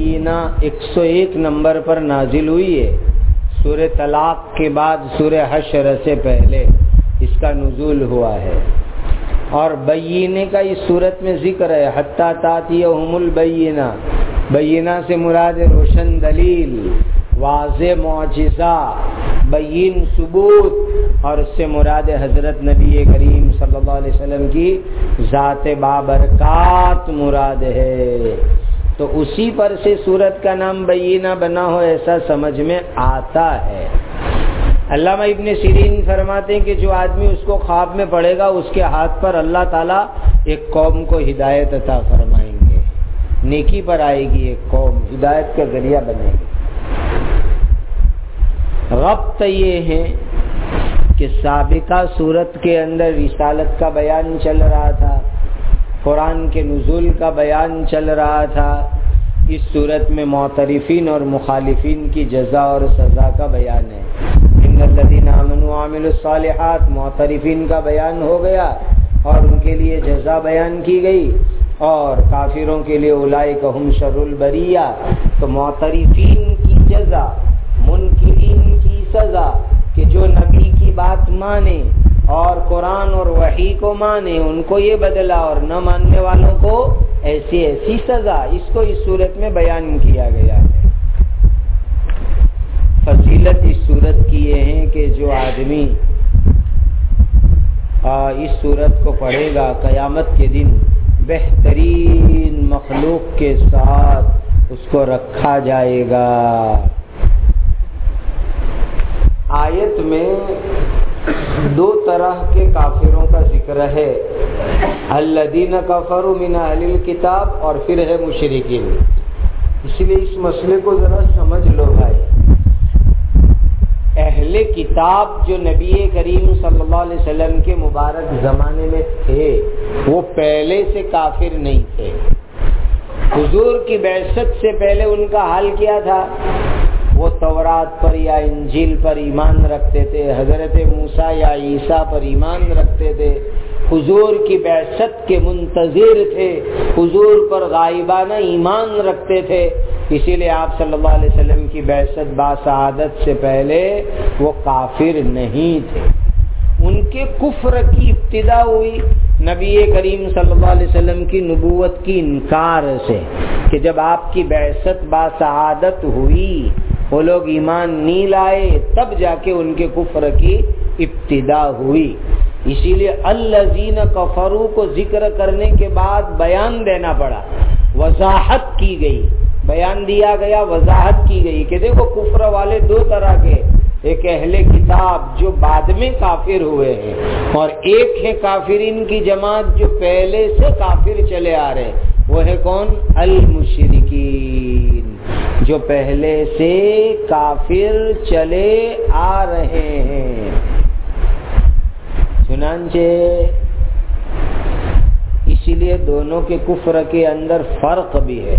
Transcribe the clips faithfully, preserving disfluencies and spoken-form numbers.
بینہ ایک سو ایک نمبر پر نازل ہوئی ہے، سورہ طلاق کے بعد سورہ حشر سے پہلے اس کا نزول ہوا ہے، اور بینہ کا اس صورت میں ذکر ہے، حتی تاتیہم البینہ، بینہ سے مراد روشن دلیل، واضح معجزہ، بین ثبوت، اور اس سے مراد حضرت نبی کریم صلی اللہ علیہ وسلم کی ذات بابرکات مراد ہے۔ تو اسی پر سے سورت کا نام بینہ بنا ہو ایسا سمجھ میں آتا ہے۔ علامہ ابن سیرین فرماتے ہیں کہ جو آدمی اس کو خواب میں پڑھے گا اس کے ہاتھ پر اللہ تعالیٰ ایک قوم کو ہدایت عطا فرمائیں گے، نیکی پر آئے گی ایک قوم، ہدایت کا ذریعہ بنے گی۔ ربط یہ ہے کہ سابقہ صورت کے اندر رسالت کا بیان چل رہا تھا، قرآن کے نزول کا بیان چل رہا تھا، اس صورت میں معترفین اور مخالفین کی جزا اور سزا کا بیان ہے۔ ان الذین آمنوا وعملوا الصالحات، معترفین کا بیان ہو گیا اور ان کے لیے جزا بیان کی گئی، اور کافروں کے لیے اولئک ہم شر البریہ، تو معترفین کی جزا، منکرین کی سزا، کہ جو نبی کی بات مانے اور قرآن اور وحی کو مانے ان کو یہ بدلہ، اور نہ ماننے والوں کو ایسی ایسی سزا، اس کو اس صورت میں بیان کیا گیا ہے۔ فضیلت اس صورت کی یہ ہے کہ جو آدمی اس صورت کو پڑھے گا قیامت کے دن بہترین مخلوق کے ساتھ اس کو رکھا جائے گا۔ آیت میں دو طرح کے کافروں کا ذکر ہے، الذین کفروا من اہل الکتاب، اور پھر ہے مشرکین۔ اس لیے اس مسئلے کو ذرا سمجھ لو بھائی، اہل کتاب جو نبی کریم صلی اللہ علیہ وسلم کے مبارک زمانے میں تھے وہ پہلے سے کافر نہیں تھے۔ حضور کی بعثت سے پہلے ان کا حال کیا تھا؟ وہ تورات پر یا انجیل پر ایمان رکھتے تھے، حضرت موسیٰ یا عیسیٰ پر ایمان رکھتے تھے، حضور کی بعثت کے منتظر تھے، حضور پر غائبانہ ایمان رکھتے تھے۔ اسی لیے آپ صلی اللہ علیہ وسلم کی بعثت باسعادت سے پہلے وہ کافر نہیں تھے۔ ان کے کفر کی ابتدا ہوئی نبی کریم صلی اللہ علیہ وسلم کی نبوت کی انکار سے، کہ جب آپ کی بعثت باسعادت ہوئی وہ لوگ ایمان نہیں لائے، تب جا کے ان کے کفر کی ابتدا ہوئی۔ اسی لیے الذین کفروا کو ذکر کرنے کے بعد بیان دینا پڑا، وضاحت کی گئی، بیان دیا گیا، وضاحت کی گئی کہ دیکھو کفر والے دو طرح کے، ایک اہل کتاب جو بعد میں کافر ہوئے ہیں، اور ایک ہے کافرین کی جماعت جو پہلے سے کافر چلے آ رہے، وہ ہے کون؟ المشرکین، جو پہلے سے کافر چلے آ رہے ہیں۔ چنانچہ اسی لیے دونوں کے کفر کے اندر فرق بھی ہے۔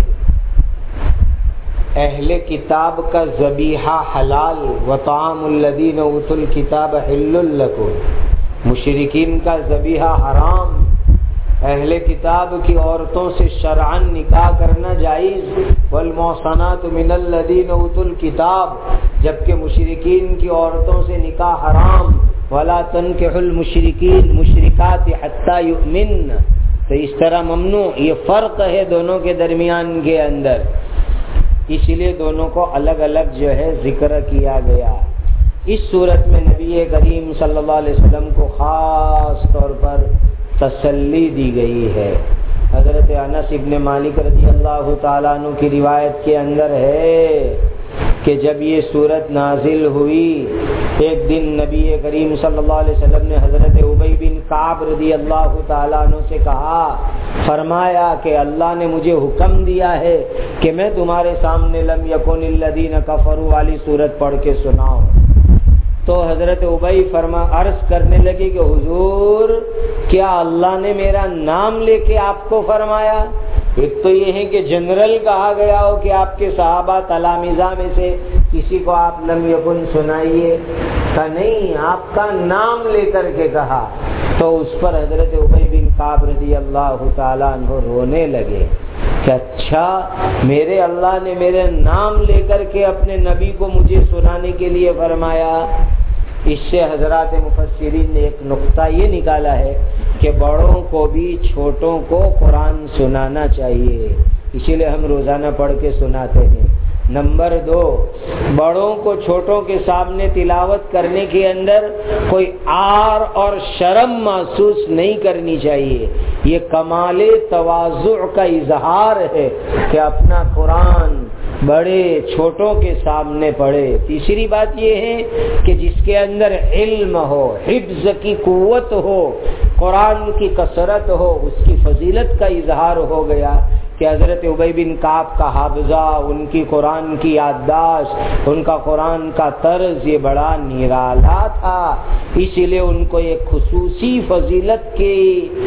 اہل کتاب کا ذبیحہ حلال، وطعام الذین اوتوا الکتاب حل لکم، مشرکین کا ذبیحہ حرام۔ اہل کتاب کی عورتوں سے شرعاً نکاح کرنا جائز، والمحصنات من الذین اوتوا الکتاب، جبکہ مشرکین کی عورتوں سے نکاح حرام، ولا تنکحوا المشرکین مشرکات حتی یؤمن، تو اس طرح ممنوع۔ یہ فرق ہے دونوں کے درمیان کے اندر، اس لیے دونوں کو الگ الگ جو ہے ذکر کیا گیا۔ اس صورت میں نبی کریم صلی اللہ علیہ وسلم کو خاص طور پر تسلی دی گئی ہے۔ حضرت انس ابن مالک رضی اللہ تعالیٰ عنہ کی روایت کے اندر ہے کہ جب یہ صورت نازل ہوئی، ایک دن نبی کریم صلی اللہ علیہ وسلم نے حضرت ابی بن کعب رضی اللہ تعالیٰ عنہ سے کہا، فرمایا کہ اللہ نے مجھے حکم دیا ہے کہ میں تمہارے سامنے لم یکن الذین کفروا والی صورت پڑھ کے سناؤں۔ تو حضرت ابی فرما عرض کرنے لگے کہ حضور کیا اللہ نے میرا نام لے کے آپ کو فرمایا؟ ایک تو یہ ہے کہ جنرل کہا گیا ہو کہ آپ کے صحابہ تلامذہ میں سے کسی کو آپ لم یکن سنائیے، کہ نہیں، آپ کا نام لے کر کے کہا۔ تو اس پر حضرت ابی بن کعب رضی اللہ تعالیٰ عنہ رونے لگے کہ اچھا میرے اللہ نے میرے نام لے کر کے اپنے نبی کو مجھے سنانے کے لیے فرمایا۔ اس سے حضرات مفسرین نے ایک نقطہ یہ نکالا ہے کہ بڑوں کو بھی چھوٹوں کو قرآن سنانا چاہیے، اسی لیے ہم روزانہ پڑھ کے سناتے ہیں۔ نمبر دو، بڑوں کو چھوٹوں کے سامنے تلاوت کرنے کے اندر کوئی عار اور شرم محسوس نہیں کرنی چاہیے، یہ کمال تواضع کا اظہار ہے کہ اپنا قرآن بڑے چھوٹوں کے سامنے پڑھے۔ تیسری بات یہ ہے کہ جس کے اندر علم ہو، حفظ کی قوت ہو، قرآن کی کثرت ہو، اس کی فضیلت کا اظہار ہو گیا کہ حضرت ابی بن کعب کا حافظہ، ان کی قرآن کی یادداشت، ان کا قرآن کا طرز یہ بڑا نرالا تھا، اسی لیے ان کو ایک خصوصی فضیلت کی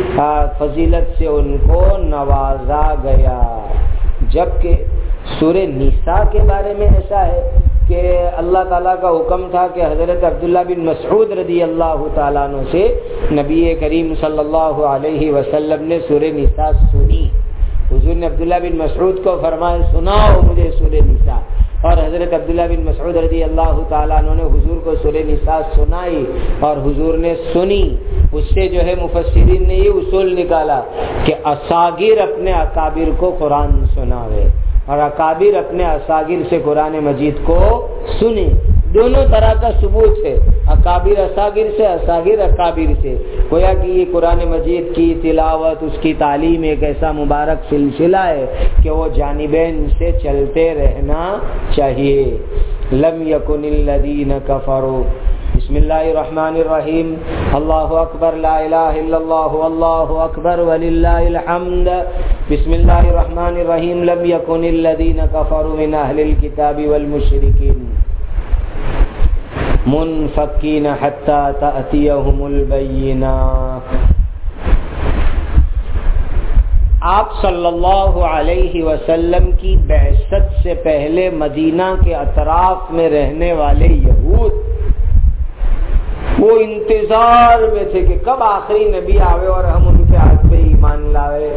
فضیلت سے ان کو نوازا گیا۔ جبکہ سورہ نساء کے بارے میں ایسا ہے کہ اللہ تعالیٰ کا حکم تھا کہ حضرت عبداللہ بن مسعود رضی اللہ تعالیٰ عنہ سے نبی کریم صلی اللہ علیہ وسلم نے سورہ نساء سنی۔ حضور نے عبداللہ بن مسعود کو فرمایا سناؤ مجھے سورہ نساء، اور حضرت عبداللہ بن مسعود رضی اللہ تعالیٰ عنہ نے حضور کو سورہ نساء سنائی اور حضور نے سنی۔ اس سے جو ہے مفسرین نے یہ اصول نکالا کہ اصاغر اپنے اکابر کو قرآن سناوے اور اکابر اپنے اصاغر سے قرآن مجید کو سنیں۔ دونوں طرح کا ثبوت ہے، اکابر اصاغر سے، اصاغر اکابر سے، گویا کہ یہ قرآن مجید کی تلاوت، اس کی تعلیم ایک ایسا مبارک سلسلہ ہے کہ وہ جانبین سے چلتے رہنا چاہیے۔ لم یکن الذین کفروا، بسم اللہ الرحمن الرحیم، اللہ اکبر، لا الہ الا اللہ، واللہ اکبر وللہ الحمد۔ بسم اللہ الرحمن الرحیم، لم یکن الذین کفروا من اہل الکتاب والمشرکین منفکین حتی تأتیہم البینہ۔ آپ صلی اللہ علیہ وسلم کی بعثت سے پہلے مدینہ کے اطراف میں رہنے والے یہود وہ انتظار میں تھے کہ کب آخری نبی آوے اور ہم ان کے ہاتھ پہ ایمان لائے۔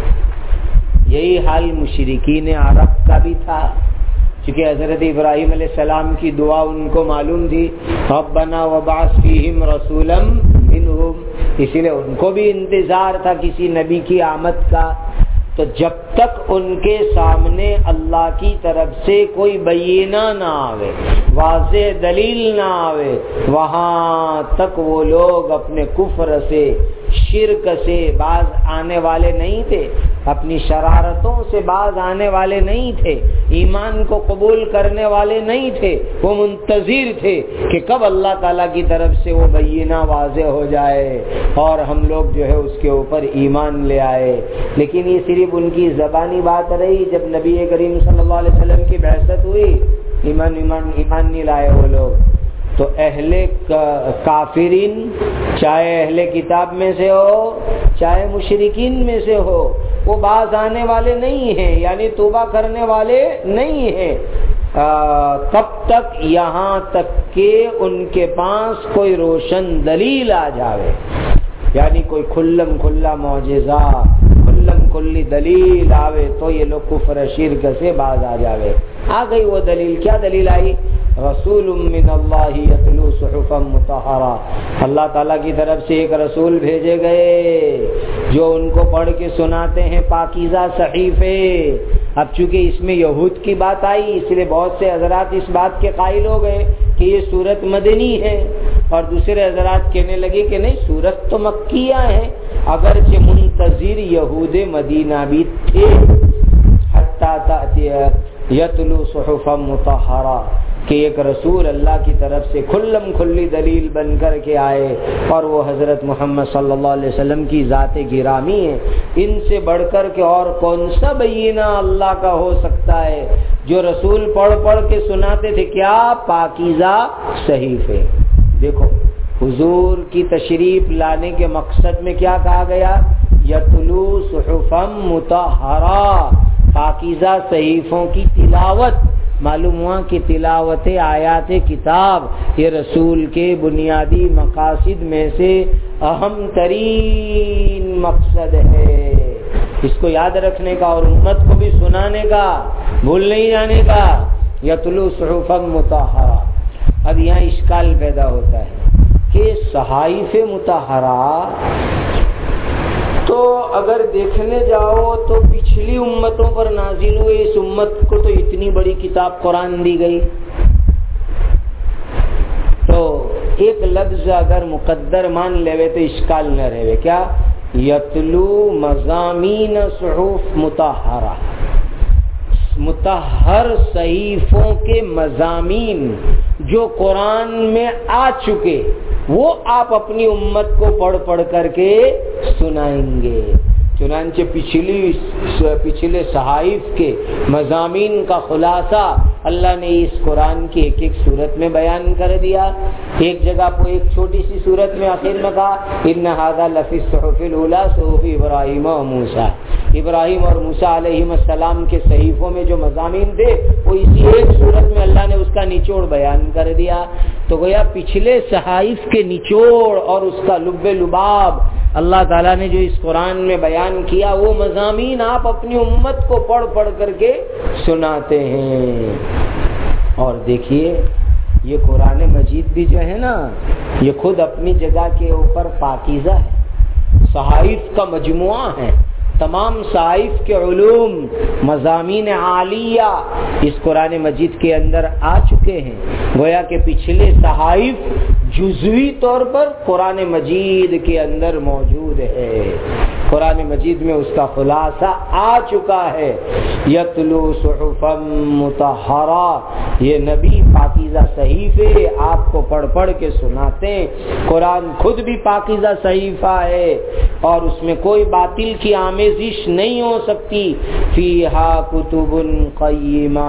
یہی حال مشرکین عرب کا بھی تھا، چونکہ حضرت ابراہیم علیہ السلام کی دعا ان کو معلوم تھی، ربنا وبعث فیہم رسولا منہم، اسی لیے ان کو بھی انتظار تھا کسی نبی کی آمد کا۔ تو جب تک ان کے سامنے اللہ کی طرف سے کوئی بینہ نہ آوے، واضح دلیل نہ آوے، وہاں تک وہ لوگ اپنے کفر سے، شرک سے باز آنے والے نہیں تھے، اپنی شرارتوں سے باز آنے والے نہیں تھے، ایمان کو قبول کرنے والے نہیں تھے۔ وہ منتظر تھے کہ کب اللہ تعالیٰ کی طرف سے وہ بینہ واضح ہو جائے اور ہم لوگ جو ہے اس کے اوپر ایمان لے آئے۔ لیکن یہ صرف ان کی زبانی بات رہی، جب نبی کریم صلی اللہ علیہ وسلم کی بعثت ہوئی ایمان ایمان ایمان نہیں لائے وہ لوگ۔ تو اہل کافرین، چاہے اہل کتاب میں سے ہو چاہے مشرکین میں سے ہو، وہ باز آنے والے نہیں ہیں، یعنی توبہ کرنے والے نہیں ہیں تب تک یہاں تک کہ ان کے پاس کوئی روشن دلیل آ جاوے، یعنی کوئی کھلم کھلا معجزہ، کھلم کھلی دلیل آوے تو یہ لوگ کفر شرک سے باز آ جاوے۔ آ گئی وہ دلیل، کیا دلیل آئی؟ رسول من اللہ یتلو صحفا مطہرہ، اللہ تعالیٰ کی طرف سے ایک رسول بھیجے گئے جو ان کو پڑھ کے سناتے ہیں پاکیزہ صحیفے۔ اب چونکہ اس میں یہود کی بات آئی، اس لیے بہت سے حضرات اس بات کے قائل ہو گئے کہ یہ سورت مدنی ہے، اور دوسرے حضرات کہنے لگے کہ نہیں، سورت تو مکیہ ہے، اگرچہ منتظر یہود مدینہ بھی تھے، حتی تأتی یتلو صحفا مطہرہ، کہ ایک رسول اللہ کی طرف سے کھلم کھلی دلیل بن کر کے آئے، اور وہ حضرت محمد صلی اللہ علیہ وسلم کی ذات گرامی ہے۔ ان سے بڑھ کر کے اور کون سا بینہ اللہ کا ہو سکتا ہے؟ جو رسول پڑھ پڑھ کے سناتے تھے کیا؟ پاکیزہ صحیفے۔ دیکھو حضور کی تشریف لانے کے مقصد میں کیا کہا گیا؟ یتلو صحفا مطہرہ، پاکیزہ صحیفوں کی تلاوت۔ معلوم ہوا کہ تلاوت آیات کتاب یہ رسول کے بنیادی مقاصد میں سے اہم ترین مقصد ہے۔ اس کو یاد رکھنے کا اور امت کو بھی سنانے کا، بھول نہیں جانے کا۔ یتلو صحفا مطہرہ۔ اب یہاں اشکال پیدا ہوتا ہے کہ صحائف مطہرہ تو اگر دیکھنے جاؤ تو پچھلی امتوں پر نازل ہوئے، اس امت کو تو اتنی بڑی کتاب قرآن دی گئی، تو ایک لفظ اگر مقدر مان لے تو اشکال نہ رہے۔ کیا؟ یتلو مضامین صحف مطہرہ، مطہر صحیفوں کے مضامین جو قرآن میں آ چکے وہ آپ اپنی امت کو پڑھ پڑھ کر کے سنائیں گے۔ چنانچہ پچھلی پچھلے صحائف کے مضامین کا خلاصہ اللہ نے اس قرآن کی ایک ایک صورت میں بیان کر دیا۔ ایک جگہ کو ایک چھوٹی سی صورت میں آخر میں کہا ان ھذا لفی الصحف الاولی صحف ابراہیم و موسیٰ، ابراہیم اور موسیٰ علیہ السلام کے صحیفوں میں جو مضامین تھے وہ اسی ایک صورت میں اللہ نے اس کا نچوڑ بیان کر دیا۔ تو گویا پچھلے صحائف کے نچوڑ اور اس کا لب لباب اللہ تعالیٰ نے جو اس قرآن میں بیان کیا وہ مضامین آپ اپنی امت کو پڑھ پڑھ کر کے سناتے ہیں۔ اور دیکھیے یہ قرآن مجید بھی جو ہے نا یہ خود اپنی جگہ کے اوپر پاکیزہ ہے، صحائف کا مجموعہ ہے، تمام صحائف کے علوم مضامین عالیہ اس قرآن مجید کے اندر آ چکے ہیں۔ گویا کہ پچھلے صحائف جزوی طور پر قرآن مجید کے اندر موجود ہے، قرآن مجید میں اس کا خلاصہ آ چکا ہے۔ یتلو صحفا مطہرہ، یہ نبی پاکیزہ صحیفے آپ کو پڑھ پڑھ کے سناتے ہیں۔ قرآن خود بھی پاکیزہ صحیفہ ہے اور اس میں کوئی باطل کی آمیزش نہیں ہو سکتی۔ فیہا کتب قیمہ،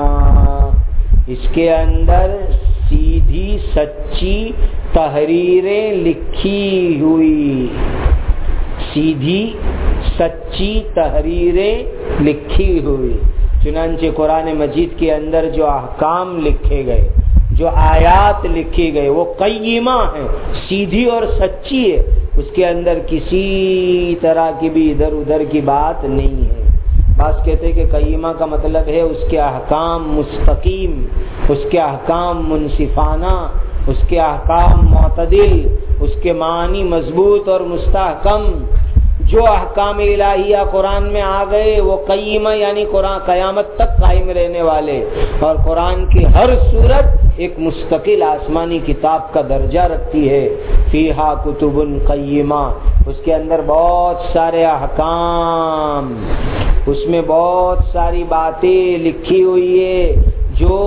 اس کے اندر سیدھی سچی تحریریں لکھی ہوئی، سیدھی سچی تحریریں لکھی ہوئی۔ چنانچہ قرآن مجید کے اندر جو احکام لکھے گئے، جو آیات لکھی گئے وہ قیمہ ہیں، سیدھی اور سچی ہے، اس کے اندر کسی طرح کی بھی ادھر ادھر کی بات نہیں ہے۔ بعض کہتے ہیں کہ قیمہ کا مطلب ہے اس کے احکام مستقیم، اس کے احکام منصفانہ، اس کے احکام معتدل، اس کے معنی مضبوط اور مستحکم۔ جو احکام الہیہ قرآن میں آ گئے وہ قیمہ یعنی قرآن قیامت تک قائم رہنے والے، اور قرآن کی ہر صورت ایک مستقل آسمانی کتاب کا درجہ رکھتی ہے۔ فیہا کتب قیمہ، اس کے اندر بہت سارے احکام، اس میں بہت ساری باتیں لکھی ہوئی ہے جو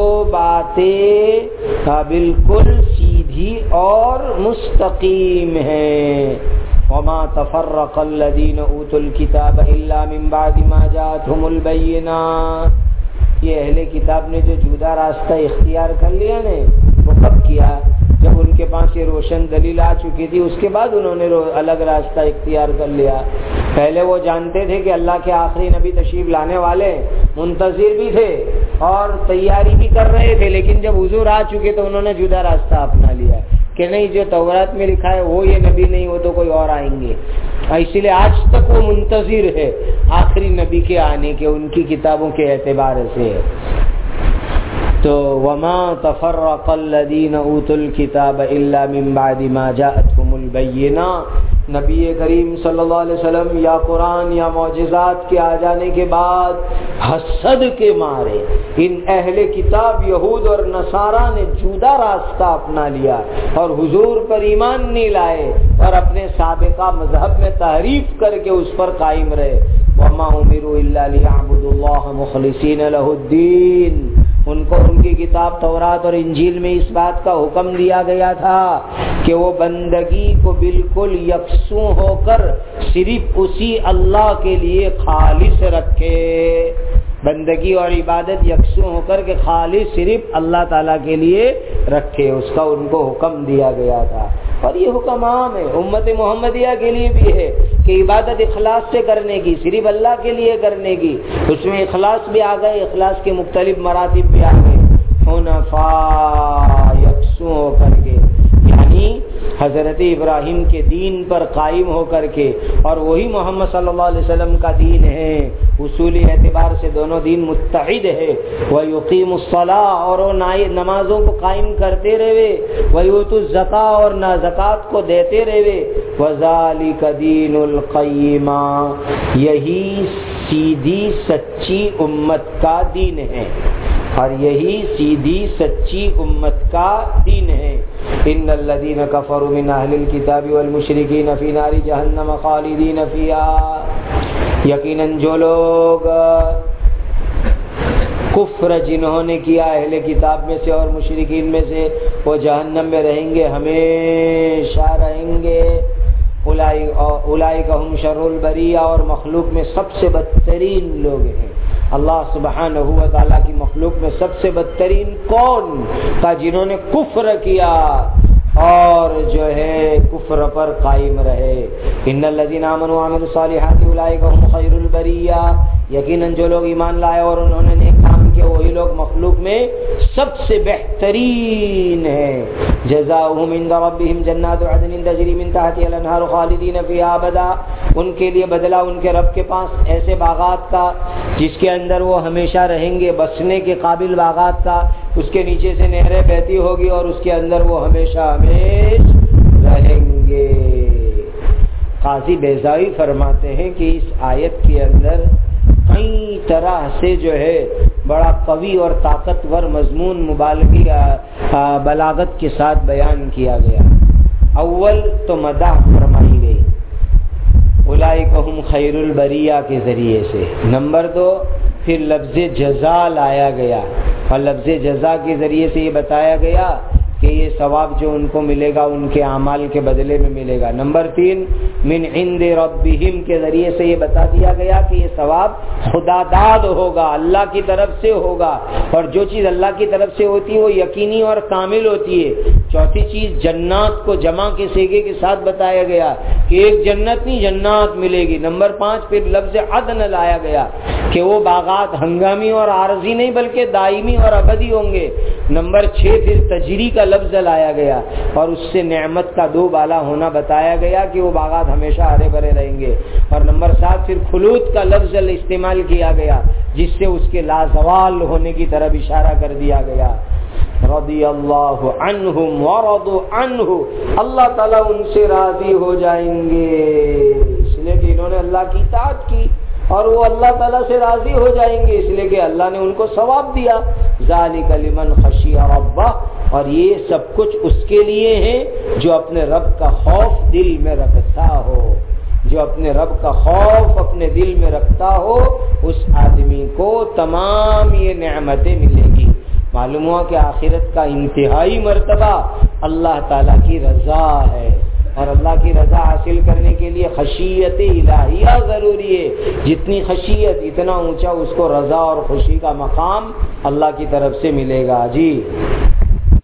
باتیں بالکل سیدھی اور مستقیم ہیں۔ وما تفرق الذين اوتوا الكتاب الا من بعد ما جاءتهم البينات، یہ اہل کتاب نے جو جدا راستہ اختیار کر لیا نا وہ کب کیا؟ جب ان کے پاس یہ روشن دلیل آ چکی تھی، اس کے بعد انہوں نے الگ راستہ اختیار کر لیا۔ پہلے وہ جانتے تھے کہ اللہ کے آخری نبی تشریف لانے والے، منتظر بھی تھے اور تیاری بھی کر رہے تھے، لیکن جب حضور آ چکے تو انہوں نے جدا راستہ اپنا لیا کہ نہیں، جو تورات میں لکھا ہے وہ یہ نبی نہیں، وہ تو کوئی اور آئیں گے۔ اسی لیے آج تک وہ منتظر ہے آخری نبی کے آنے کے، ان کی کتابوں کے اعتبار سے۔ تو وما تفرق الذين اوتوا الكتاب الا من بعد ما جاءتهم البينات، نبی کریم صلی اللہ علیہ وسلم یا قرآن یا معجزات کے آ جانے کے بعد حسد کے مارے ان اہل کتاب یہود اور نصارہ نے جدا راستہ اپنا لیا اور حضور پر ایمان نہیں لائے اور اپنے سابقہ مذہب میں تحریف کر کے اس پر قائم رہے۔ وما امروا الا ليعبدوا الله مخلصين له الدين، ان کو ان کی کتاب تورات اور انجیل میں اس بات کا حکم دیا گیا تھا کہ وہ بندگی کو بالکل یکسو ہو کر صرف اسی اللہ کے لیے خالص رکھے، بندگی اور عبادت یکسو ہو کر کے خالص صرف اللہ تعالیٰ کے لیے رکھے، اس کا ان کو حکم دیا گیا تھا۔ اور یہ حکم عام ہے، امت محمدیہ کے لیے بھی ہے کہ عبادت اخلاص سے کرنے کی، صرف اللہ کے لیے کرنے کی۔ اس میں اخلاص بھی آ گئے، اخلاص کے مختلف مراتب بھی آ گئے، حنفاء یکسو ہو کر کے، یعنی حضرت ابراہیم کے دین پر قائم ہو کر کے، اور وہی محمد صلی اللہ علیہ وسلم کا دین ہے، اصولی اعتبار سے دونوں دین متحد ہے۔ وَيُقِيمُ الصَّلَاةَ، اور وہ نمازوں کو قائم کرتے رہے، وَيُؤْتُ الزَّكَاةَ، اور نہ زکوٰۃ کو دیتے رہے، وَذَلِكَ دِينُ الْقَيِّمَةِ، یہی سیدھی سچی امت کا دین ہے، اور یہی سیدھی سچی امت کا دین ہے۔ ان الذين كفروا من اهل الكتاب والمشركين في نار جہنم خالدین فيها، یقیناً جو لوگ کفر جنہوں نے کیا اہل کتاب میں سے اور مشرکین میں سے، وہ جہنم میں رہیں گے، ہمیشہ رہیں گے۔ اولئک هم شر البریہ، اور مخلوق میں سب سے بدترین لوگ ہیں۔ اللہ سبحانہ و تعالیٰ کی مخلوق میں سب سے بدترین کون تھا؟ جنہوں نے کفر کیا اور جو ہے کفر پر قائم رہے۔ ان الذين آمنوا وعملوا الصالحات اولئک هم خیر البریہ، یقیناً جو لوگ ایمان لائے اور انہوں نے نیک کام کیے وہی لوگ مخلوق میں سب سے بہترین ہیں۔ جزاؤہم عند ربہم جنات عدن تجری من تحتها الانہار خالدین فیہا ابدا، ان کے لیے بدلہ ان کے رب کے پاس ایسے باغات کا جس کے اندر وہ ہمیشہ رہیں گے، بسنے کے قابل باغات کا، اس کے نیچے سے نہریں بہتی ہوگی اور اس کے اندر وہ ہمیشہ ہمیشہ رہیں گے۔ قاضی بیضاوی فرماتے ہیں کہ اس آیت کے اندر کئی طرح سے جو ہے بڑا قوی اور طاقتور مضمون مبالغی بلاغت کے ساتھ بیان کیا گیا۔ اول تو مدح فرمائی گئی اولئک ہم خیر البریہ کے ذریعے سے، نمبر دو پھر لفظ جزا لایا گیا، اور لفظ جزا کے ذریعے سے یہ بتایا گیا کہ یہ ثواب جو ان کو ملے گا ان کے اعمال کے بدلے میں ملے گا۔ نمبر تین من عند ربہم کے ذریعے سے یہ بتا دیا گیا کہ یہ ثواب خدا داد ہوگا، اللہ کی طرف سے ہوگا، اور جو چیز اللہ کی طرف سے ہوتی ہے وہ یقینی اور کامل ہوتی ہے۔ چوتھی چیز جنات کو جمع کے سیگے کے ساتھ بتایا گیا کہ ایک جنت نہیں جنات ملے گی۔ نمبر پانچ پھر لفظ عدن لایا گیا کہ وہ باغات ہنگامی اور عارضی نہیں بلکہ دائمی اور ابدی ہوں گے۔ نمبر چھ پھر تجری کا لفظ لایا گیا اور اس سے نعمت کا دو بالا ہونا بتایا گیا کہ وہ باغات ہمیشہ ہرے بھرے رہیں گے۔ اور نمبر سات پھر خلود کا لفظ استعمال کیا گیا جس سے اس کے لازوال ہونے کی طرف اشارہ کر دیا گیا۔ رضی اللہ عنہم ورضوا عنہ، اللہ تعالیٰ ان سے راضی ہو جائیں گے، اس لیے کہ انہوں نے اللہ کی اطاعت کی اور وہ اللہ تعالیٰ سے راضی ہو جائیں گے، اس لیے کہ اللہ نے ان کو ثواب دیا۔ ذالک لمن خشی ربہ، اور یہ سب کچھ اس کے لیے ہے جو اپنے رب کا خوف دل میں رکھتا ہو، جو اپنے رب کا خوف اپنے دل میں رکھتا ہو اس آدمی کو تمام یہ نعمتیں ملیں گی۔ معلوم ہوا کہ آخرت کا انتہائی مرتبہ اللہ تعالیٰ کی رضا ہے، اور اللہ کی رضا حاصل کرنے کے لیے خشیت الہیہ ضروری ہے۔ جتنی خشیت اتنا اونچا اس کو رضا اور خوشی کا مقام اللہ کی طرف سے ملے گا۔ جی